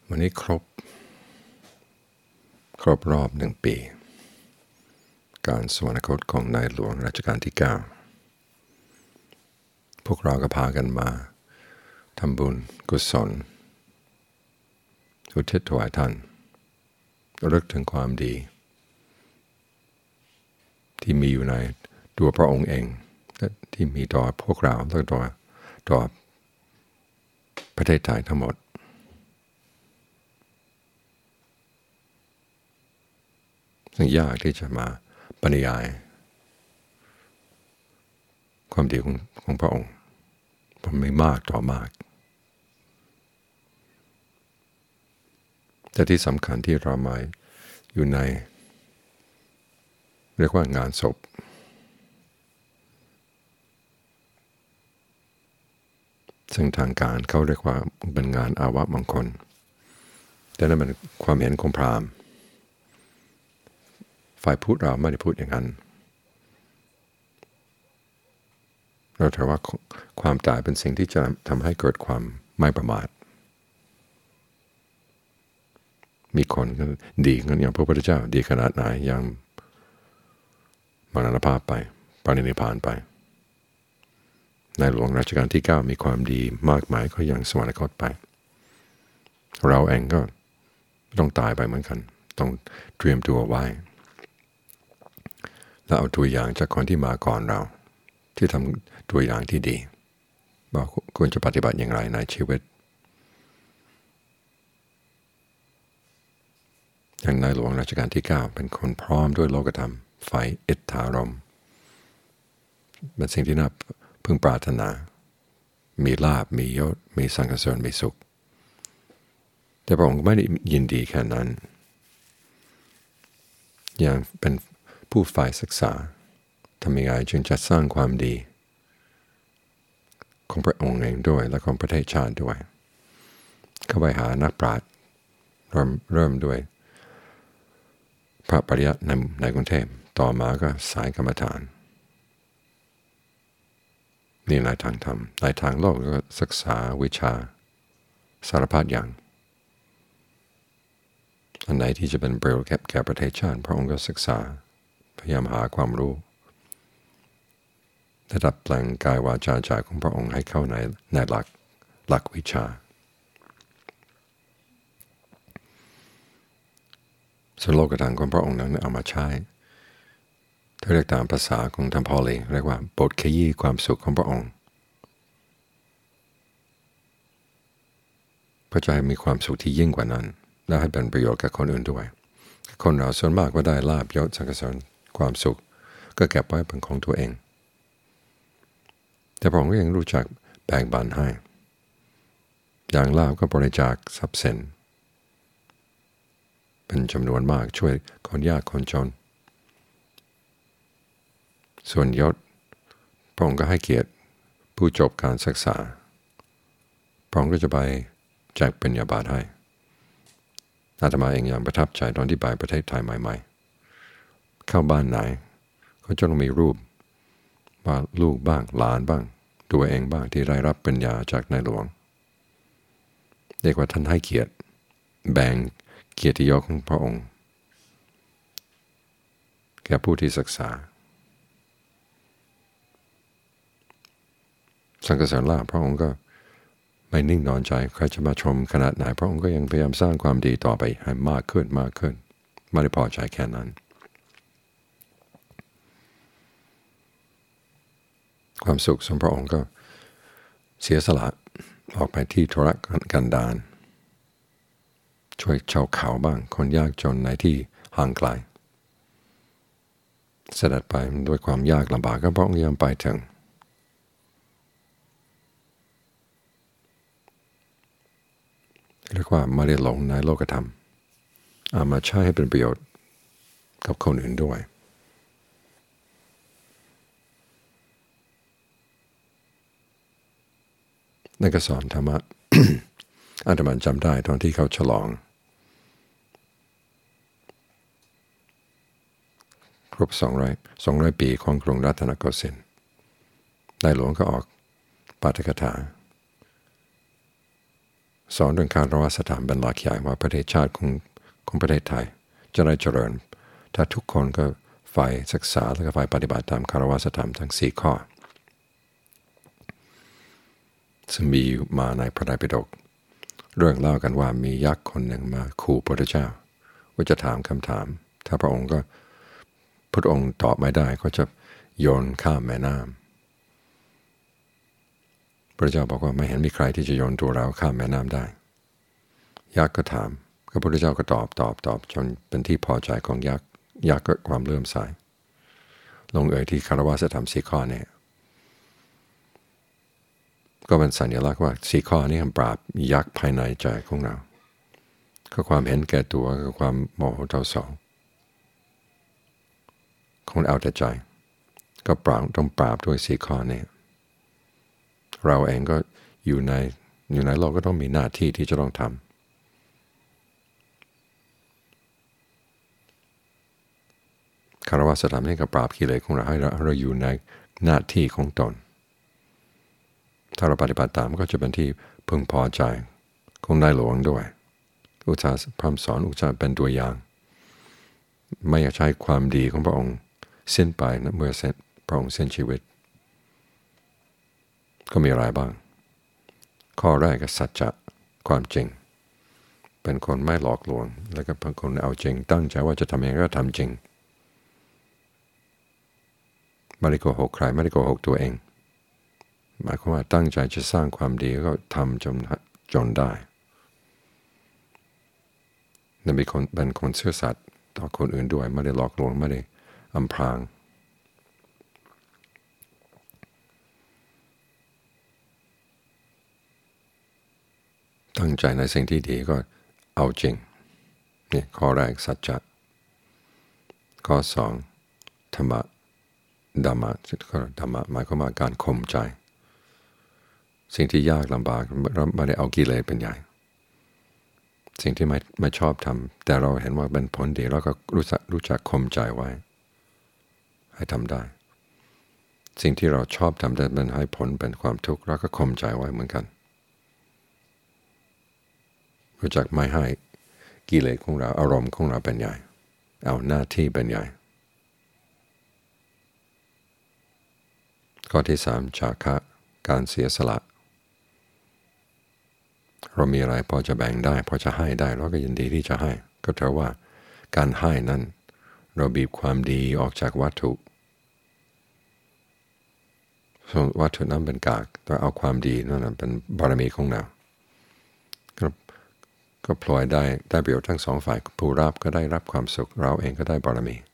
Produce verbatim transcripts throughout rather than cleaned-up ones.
วันนี้ครบครบรอบหนึ่งปีการสวรรคตของในหลวงรัชกาลที่เก้าพวกเราก็พากันมาทำบุญกุศลอุทิศถวายท่านระลึกถึงความดีที่มีอยู่ในตัวพระองค์เองและที่มีต่อพวกเราและต่อต่อประเทศไทยทั้งหมดซึ่งยากที่จะมาบรรยายความดีของของพระองค์มันไม่มากต่อมากแต่ที่สำคัญที่เรามาอยู่ในเรียกว่างานศพซึ่งทางการเขาเรียกว่าเป็นงานอาวมงคลแต่นั่นเป็นความเห็นของพราหมณ์ฝ่ายพุทธเราไม่ได้พูดอย่างนั้นเราถือว่าความตายเป็นสิ่งที่จะทำให้เกิดความไม่ประมาทมีคนก็ดีอย่างพระพุทธเจ้าดีขนาดไหนยังมรณภาพไปปรินิพพานไปในหลวงรัชกาลที่เก้ามีความดีมากมายก็ยังสวรรคตไปเราเองก็ต้องตายไปเหมือนกันต้องเตรียมตัวไว้แล้วเอาตัวอย่างจากคนที่มาก่อนเราที่ทำตัวอย่างที่ดีว่าควรจะปฏิบัติอย่างไรในชีวิตอย่างในหลวงรัชกาลที่เก้าเป็นคนพร้อมด้วยโลกธรรมไฟอิทธารมเป็นสิ่งที่น่าพึงปรารถนามีลาภมียศมีสรรเสริญมีสุขแต่พระองค์ไม่ได้ยินดีแค่นั้นอย่างเป็นผู้ฝ่ายศึกษาทำยังไงจึงจะสร้างความดีของพระองค์เองด้วยและของประเทศชาติด้วยเข้าไปหานักปราชญ์เริ่มเริ่มด้วยพระปริยัติในในกรุงเทพต่อมาก็สายกรรมฐานนี่ในทางธรรมในทางโลกก็ศึกษาวิชาสารพัดอย่างอันไหนที่จะเป็นประโยชน์แก่ประเทศชาติพระองค์ก็ศึกษาพยายามหาความรู้และดัดแปลงกายวาจาใจของพระองค์ให้เข้าในในหลักหลักวิชาส่วนโลกธรรมของพระองค์นั้นเอามาใช้ถ้าเรียกตามภาษาของทางพอลีเรียกว่าบทขยี้ความสุขของพระองค์เพื่อจะให้มีความสุขที่ยิ่งกว่านั้นและให้เป็นประโยชน์กับคนอื่นด้วยคนเราส่วนมากก็ได้ลาภยศสรรเสริญความสุขก็เก็บไว้เป็นของตัวเองแต่พระองค์ก็ยังรู้จักแบ่งปันให้อย่างลาภก็บริจาคทรัพย์สินเป็นจำนวนมากช่วยคนยากคนจนส่วนยศพระองค์ก็ให้เกียรติผู้จบการศึกษาพระองค์ก็จะไปแจกปริญญาบัตรให้อาตมาเองยังประทับใจตอนที่ไปประเทศไทยใหม่ๆเข้าบ้านไหนก็จะต้องมีรูปว่าลูกบ้างหลานบ้างตัวเองบ้างที่ได้รับปริญญาจากในหลวงเรียกว่าท่านให้เกียรติแบ่งเกียรติยศของพระองค์แก่ผู้ที่ศึกษาสรรเสริญลาภพระองค์ก็ไม่นิ่งนอนใจใครจะมาชมขนาดไหนพระองค์ก็ยังพยายามสร้างความดีต่อไปให้มากขึ้นมากขึ้นไม่ได้พอใจแค่นั้นความสุขสมพระองค์ก็เสียสละออกไปที่ธุรกันดารช่วยชาวเขาบ้างคนยากจนในที่ห่างไกลเสด็จไปด้วยความยากลำบากก็พระองค์ยังไปถึงเรียกว่าไม่ได้หลงในโลกธรรมเอามาใช้ให้เป็นประโยชน์กับคนอื่นด้วยนั่นก็สอนธรรมะ อาตมาจำได้ตอนที่เขาฉลองครบสองร้อยสองร้อยปีของกรุงรัตนโกสินทร์ในหลวงก็ออกปาฐกถาสอนเรื่องการรักษาธรรมเป็นหลักใหญ่ว่าประเทศชาติของของประเทศไทยจะได้เจริญถ้าทุกคนก็ฝ่ายศึกษาและก็ฝ่ายปฏิบัติตามคารวะธรรมทั้งสี่ข้อซึ่งมีมาในพระไตรปิฎกเรื่องเล่ากันว่ามียักษ์คนหนึ่งมาขู่พระพุทธเจ้าว่าจะถามคำถามถ้าพระองค์ก็พระองค์ตอบไม่ได้ก็จะโยนข้ามแม่น้ำพระเจ้าบอกว่าไม่เห็นมีใครที่จะโยนตัวเราข้ามแม่น้ำได้ยักษ์ก็ถามพระพุทธเจ้าก็ตอบตอบตอบจนเป็นที่พอใจของยักษ์ยักษ์ก็ความเลื่อมใสลงเอ่ยที่คารวะธรรมสี่ข้อเนี่ยก็เป็นสัญลักษณ์ว่าสี่ข้อนี้ปราบยักษ์ภายในใจของเราก็ความเห็นแก่ตัวกับความโมโหเท่าสองคนเอาแต่ใจก็ปราบต้องปราบด้วยสี่ข้อนี้เราเองก็อยู่ในอยู่ในโลกก็ต้องมีหน้าที่ที่จะต้องทำคารวะธรรมนี่ก็ปราบกิเลสของเราให้เราเราอยู่ในหน้าที่ของตนถ้าเราปฏิบัติตามก็จะเป็นที่พึงพอใจของนายหลวงด้วยอุตสาหพร่ำสอนอุตสาหเป็นตัวอย่างไม่อยากใช้ความดีของพระองค์สิ้นไปนะเมื่อเสร็จพระองค์เส้นชีวิตก็มีอะไรบ้างข้อแรกก็สัจจะความจริงเป็นคนไม่หลอกลวงแล้วก็เป็นคนเอาจริงตั้งใจว่าจะทำยังไงก็ทำจริงไม่ได้โกหกใครไม่ได้โกหกตัวเองหมายความว่าตั้งใจจะสร้างความดีก็ทำจนจนได้และเป็นคนเป็นคนซื่อสัตย์ต่อคนอื่นด้วยไม่ได้หลอกลวงไม่ได้อำพรางตั้งใจในสิ่งที่ดีก็เอาจริงนี่ข้อแรกสัจจะข้อสองธรรมะธรรมะก็ธรรมะหมายความว่าการข่มใจสิ่งที่ยากลำบากเราไม่ได้เอากิเลสเป็นใหญ่สิ่งที่ไม่ไม่ชอบทำแต่เราเห็นว่าเป็นผลดีเราก็รู้จักรู้จักข่มใจไว้ให้ทำได้สิ่งที่เราชอบทำแต่มันให้ผลเป็นความทุกข์เราก็ข่มใจไว้เหมือนกันรู้จักไม่ให้กิเลสของเราอารมณ์ของเราเป็นใหญ่เอาหน้าที่เป็นใหญ่ข้อที่สามจาคะการเสียสละเรามีอะไรพอจะแบ่งได้พอจะให้ได้เราก็ยินดีที่จะให้ก็เท่าว่าการให้นั้นเราบีบความดีออกจากวัตถุส่วนวัตถุนั้นเป็นกากแต่เอาความดีนั่นเป็นบารมีของเราก็ก็พลอยได้ได้ประโยชน์ทั้งสองฝ่ายผู้รับก็ได้รับความสุขเราเองก็ได้บารมี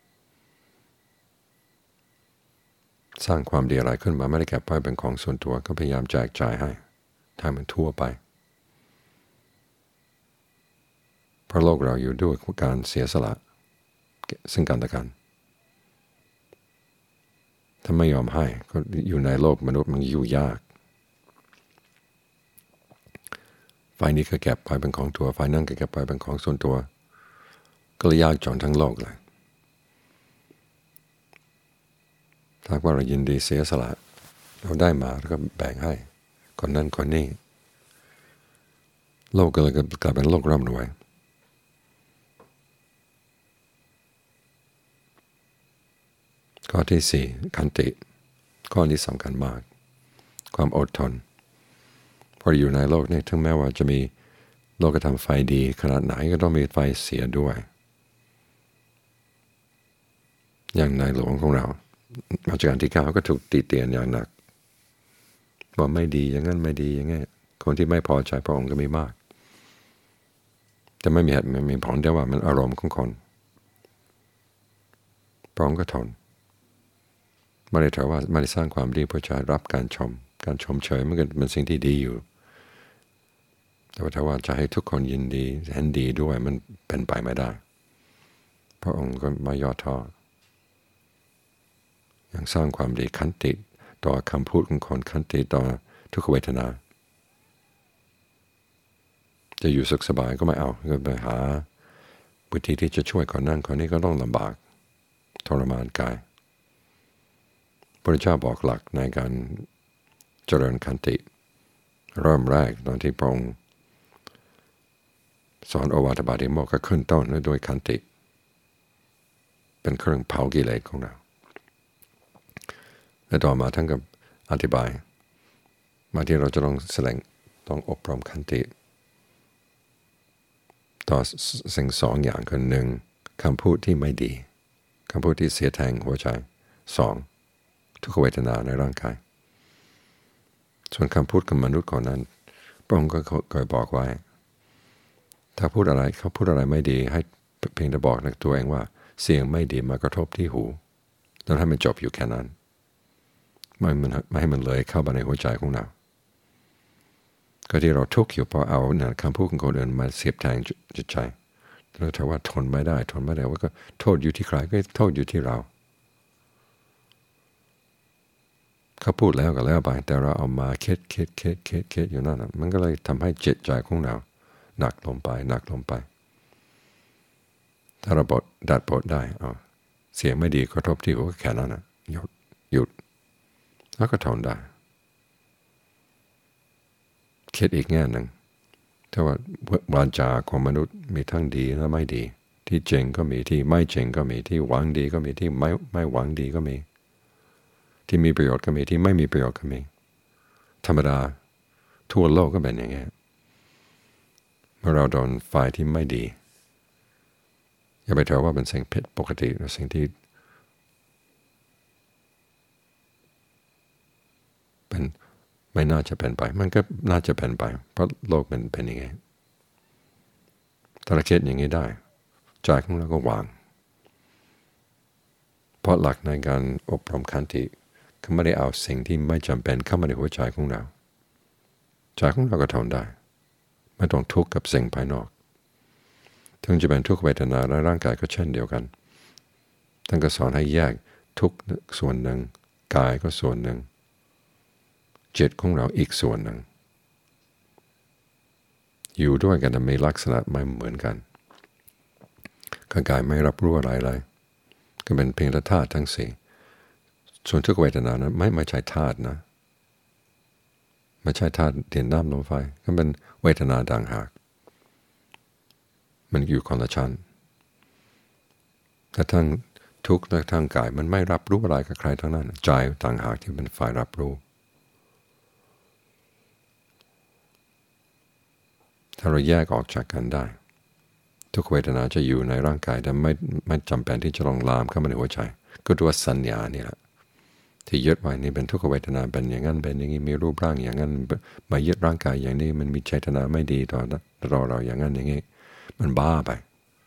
สร้างความดีอะไรขึ้นมาไม่ได้เก็บไว้เป็นของส่วนตัวก็พยายามแจกจ่ายให้ทำมันทั่วไปเพราะโลกเราอยู่ด้วยการเสียสละซึ่งกันและกันถ้าไม่ยอมให้ก็อยู่ในโลกมนุษย์มันอยู่ยากฝ่ายนี้ก็เก็บไปเป็นของตัวฝ่ายนั่นก็เก็บไปเป็นของส่วนตัวก็เลยยากจนทั้งโลกเลยถ้าว่าเรายินดีเสียสละเราได้มาแล้วก็แบ่งให้คนนั้นคนนี้โลกก็เลยกลายเป็นโลกร่ำรวยข้อที่สี่ขันติข้อนี้สำคัญมากความอดทนพออยู่ในโลกนี้ถึงแม้ว่าจะมีโลกธรรมไฟดีขนาดไหนก็ต้องมีไฟเสียด้วยอย่างในหลวงของเรารัชกาลที่เก้าก็ถูกตีเตียนอย่างหนักว่าไม่ดีอย่างนั้นไม่ดีอย่างงี้คนที่ไม่พอใจพระองค์ก็มีมากแต่ไม่มีเหตุไม่มีผลแต่ว่ามันอารมณ์ของคนพระองค์ก็ทนไม่ได้ถือว่าไม่ได้สร้างความดีเพื่อจะรับการชมการชมเชยมันก็เป็นสิ่งที่ดีอยู่แต่ว่าถ้าว่าจะให้ทุกคนยินดีเห็นดีด้วยมันเป็นไปไม่ได้พระองค์ก็ไม่ย่อท้อยังสร้างความดีขันติต่อคำพูดของคนขันติต่อทุกขเวทนาจะอยู่สุขสบายก็ไม่เอาก็ไปหาวิธีที่จะช่วยคนนั่นคนนี้ก็ต้องลำบากทรมานกายพระเจ้าบอกหลักในการเจริญขันติเริ่มแรกตอนที่พระองค์สอนโอวาทปาติโมกข์ก็ขึ้นต้นด้วยขันติเป็นเครื่องเผากิเลสของเราและต่อมาท่านก็อธิบายมาที่เราจะต้องแสดงต้องอบรมขันติต่อสิ่งสองอย่างคือหนึ่งคำพูดที่ไม่ดีคำพูดที่เสียแทงหัวใจสองทุกขเวทนาในร่างกายส่วนคำพูดกับมนุษย์ก่อนนั้นพระองค์ก็เคยบอกไว้ถ้าพูดอะไรเขาพูดอะไรไม่ดีให้เพียงแต่บอกในตัวเองว่าเสียงไม่ดีมากระทบที่หูแล้วให้มันจบอยู่แค่นั้นไม่มันไม่ให้มันเลยเข้าไปในหัวใจของเราก็ที่เราทุกข์อยู่เพราะเอาเนี่ยคำพูดของคนอื่นมาเสียบแทงจิตใจแล้วถ้าว่าทนไม่ได้ทนไม่ได้ว่าก็โทษอยู่ที่ใครก็โทษอยู่ที่เราเขาพูดแล้วก็แล้วไปแต่เราเอามาคิดคิดคิดคิดคิดอยู่นั่นนะมันก็เลยทำให้จิตใจของเราหนักลงไปหนักลงไปถ้าเราบดดัดบดได้อ๋อเสียงไม่ดีกระทบที่หูก็แค่นั้นนะหยุดหยุดแล้วก็ทนได้คิดอีกแง่หนึ่งถ้าว่าวาจาของมนุษย์มีทั้งดีและไม่ดีที่จริงก็มีที่ไม่จริงก็มีที่หวังดีก็มีที่ไม่ไม่หวังดีก็มีที่มีประโยชน์ก็มีที่ไม่มีประโยชน์ก็มีธรรมดาทั่วโลกก็เป็นอย่างนี้เมื่อเราโดนฝ่ายที่ไม่ดีอย่าไปถือว่าเป็นสิ่งผิดปกติหรือสิ่งที่เป็นไม่น่าจะเป็นไปมันก็น่าจะเป็นไปเพราะโลกเป็นเป็นอย่างนี้ถ้าเราคิดอย่างนี้ได้ใจของเราก็วางเพราะหลักในการอบรมขันติเขาไม่ได้เอาสิ่งที่ไม่จำเป็นเข้ามาในหัวใจของเราใจของเราก็ทนได้ไม่ต้องทุกข์กับสิ่งภายนอกถึงจะเป็นทุกขเวทนาและร่างกายก็เช่นเดียวกันท่านก็สอนให้แยกทุกส่วนหนึ่งกายก็ส่วนหนึ่งจิตของเราอีกส่วนหนึ่งอยู่ด้วยกันแต่มีลักษณะไม่เหมือนกันกายไม่รับรู้อะไรเลยก็เป็นเพียงธาตุทั้งสี่ส่วนทุกเวทนานั้นไม่ไม่ใช่ธาตุนะไม่ใช่ธาตุดินน้ำลมไฟก็เป็นเวทนาต่างหากมันอยู่คนละชั้นแต่ทั้งทุกข์และทางกายมันไม่รับรู้อะไรกับใครทั้งนั้นใจต่างหากที่เป็นฝ่ายรับรู้ถ้าเราแยกออกจากกันได้ทุกเวทนาจะอยู่ในร่างกายแต่ไม่ไม่จำเป็นที่จะลงลามเข้ามาในหัวใจก็ตัวสัญญานี่แหละที่ยึดไว้นี่เป็นทุกเวทนาเป็นอย่างนั้นเป็นอย่างนี้มีรูปร่างอย่างนั้นมายึดร่างกายอย่างนี้มันมีเจตนาไม่ดีต่อเราเราอย่างนั้นอย่างนี้มันบ้าไป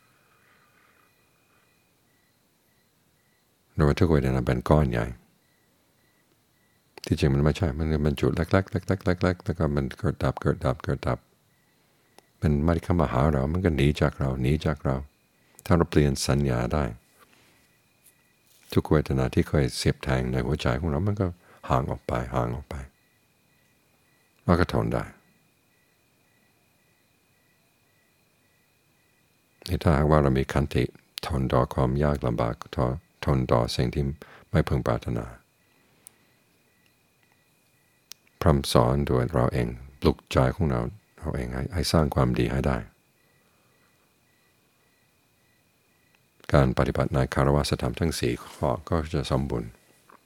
โดยทุกเวทนาเป็นก้อนใหญ่ที่จริงมันไม่ใช่มันเป็นจุดเล็กๆเล็กๆเล็กๆแล้วก็มันเกิดดับเกิดดับเกิดดับมันไม่เข้ามาหาเรามันก็หนีจากเราหนีจากเราถ้าเราเปลี่ยนสัญญาได้ทุกเวทนาที่เคยเสียบแทงในหัวใจของเรามันก็ห่างออกไปห่างออกไปแล้วก็ทนได้ถ้าหากว่าเรามีขันติทนต่อความยากลำบากทนทนต่อสิ่งที่ไม่พึงปรารถนาพร่ำสอนโดยเราเองปลุกใจของเราเราเองให้ให้สร้างความดีให้ได้การปฏิบัติในคารวะธรรมทั้งสี่ข้อก็จะสมบูรณ์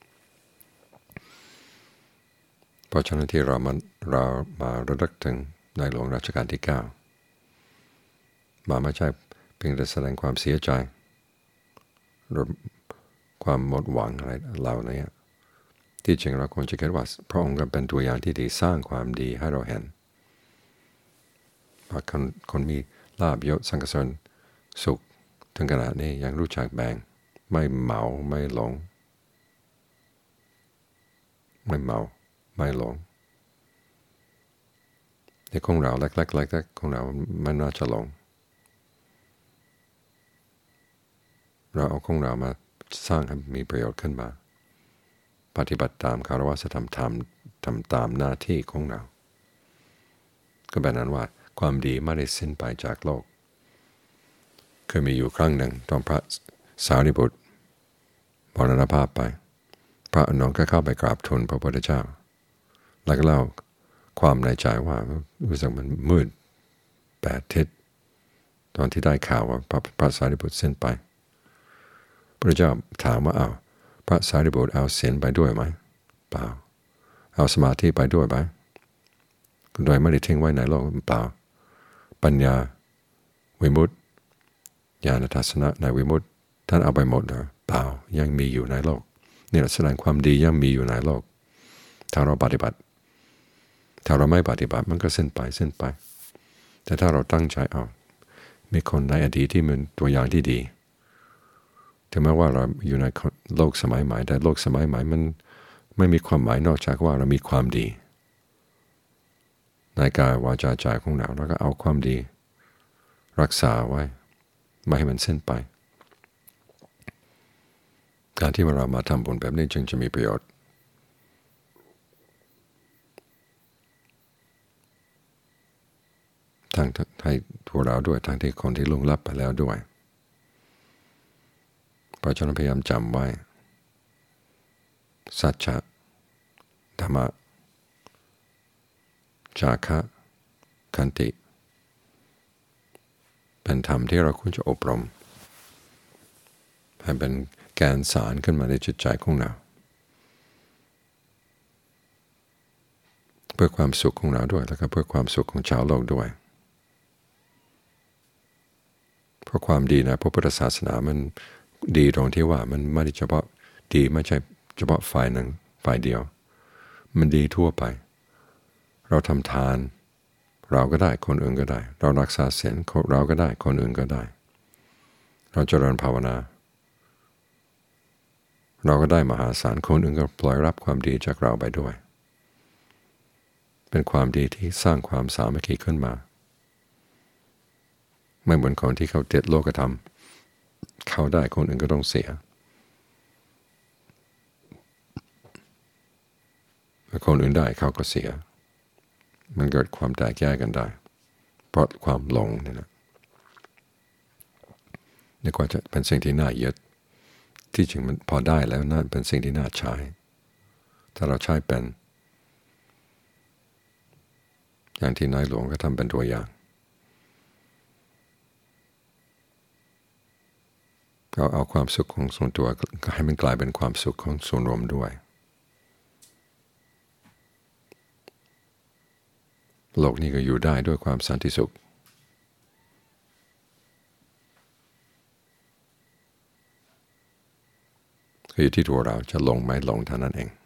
เพราะฉะนั้นที่เรามาเรามาระลึกถึงในหลวงรัชกาลที่เก้ามาไม่ใช่เพียงแต่แสดงความเสียใจหรือความหมดหวังอะไรเหล่านี้ที่จริงเราควรจะคิดว่าพระองค์ก็เป็นตัวอย่างที่ดีสร้างความดีให้เราเห็นว่าคนคนมีลาภยศสรรเสริญสุขถึงขนาดนี้ยังรู้จักแบ่งไม่เมาไม่หลงไม่เมาไม่หลงในของเราเล็กๆเล็กๆของเรามันน่าจะหลงเราเอาของเรามาสร้างให้มีประโยชน์ขึ้นมาปฏิบัติตามคารวะธรรมทำทำตามหน้าที่ของเราก็เป็นนั้นว่าความดีไม่ได้สิ้นไปจากโลกเคยมีอยู่ครั้งหนึ่งตอนพระสารีบุตรมรณภาพไปพระอานนท์ก็เข้าไปกราบทูลพระพุทธเจ้าแล้วก็เล่าความในใจว่ารู้สึกมันมืดแปดทิศตอนที่ได้ข่าวว่าพระพระสารีบุตรสิ้นไปพระเจ้าถามว่าเอาพระสารีบุตรเอาศีลไปด้วยไหมเปล่าเอาสมาธิไปด้วยไหมโดยไม่ได้ทิ้งไว้ในโลกเปล่าปัญญาวิมุตติญาณทัศนะในวิมุตติท่านเอาไปหมดหรือเปล่ายังมีอยู่ในโลกนี่แสดงความดียังมีอยู่ในโลกถ้าเราปฏิบัติถ้าเราไม่ปฏิบัติมันก็สิ้นไปสิ้นไปแต่ถ้าเราตั้งใจเอามีคนในอดีตที่เป็นตัวอย่างที่ดีถึงแม้ว่าเราอยู่ในโลกสมัยใหม่แต่โลกสมัยใหม่มันไม่มีความหมายนอกจากว่าเรามีความดีในกายวาจาใจของเราแล้วก็เอาความดีรักษาไว้ไม่ให้มันสิ้นไปการที่เรามาทำบุญแบบนี้จึงจะมีประโยชน์ทั้งให้ตัวเราด้วยทั้งที่คนที่ล่วงลับไปแล้วด้วยเพราะฉะนั้นพยายามจำไว้สัจจะธรรมะจาคะขันติเป็นธรรมที่เราควรจะอบรมให้เป็นแกนสารขึ้นมาในจิตใจของเราเพื่อความสุขของเราด้วยแล้วก็เพื่อความสุขของชาวโลกด้วยเพราะความดีในพระพุทธศาสนามันดีตรงที่ว่ามันไม่ได้เฉพาะดีไม่ใช่เฉพาะฝ่ายหนึ่งฝ่ายเดียวมันดีทั่วไปเราทำทานเราก็ได้คนอื่นก็ได้เรารักษาศีลเราก็ได้คนอื่นก็ได้เราเจริญภาวนาเราก็ได้มหาศาลคนอื่นก็ปล่อยรับความดีจากเราไปด้วยเป็นความดีที่สร้างความสามัคคีขึ้นมาไม่เหมือนคนที่เขาติดโลกธรรมเขาได้คนอื่นก็ต้องเสียคนอื่นได้เขาก็เสียมันเกิดความแตกแยกกันได้เพราะความหลงนี่นะนี่ก็จะเป็นสิ่งที่น่ายึดที่จริงมันพอได้แล้วนั่นเป็นสิ่งที่น่าใช้ถ้าเราใช้เป็นอย่างที่นายหลวงก็ทำเป็นตัวอย่างเราเอาความสุขของส่วนตัวก็ให้มันกลายเป็นความสุขของส่วนรวมด้วยโลกนี้ก็อยู่ได้ด้วยความสันติสุขคือที่ตัวเราจะลงไม่ลงเท่านั้นเอง